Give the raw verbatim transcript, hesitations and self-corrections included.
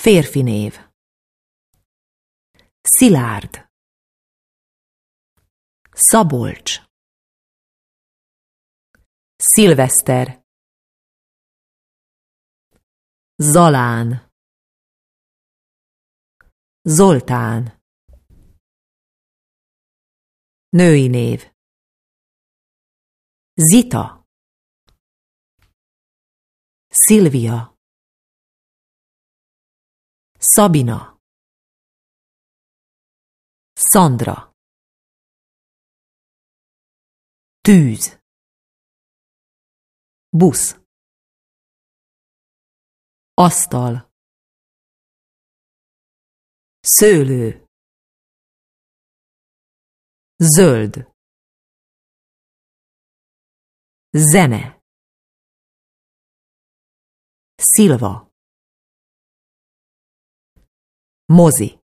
Férfi név. Szilárd, Szabolcs, Szilveszter, Zalán, Zoltán. Női név. Zita, Szilvia, Szabina, Szandra. Tűz, busz, asztal, szőlő, zöld, zene, szilva, mozi.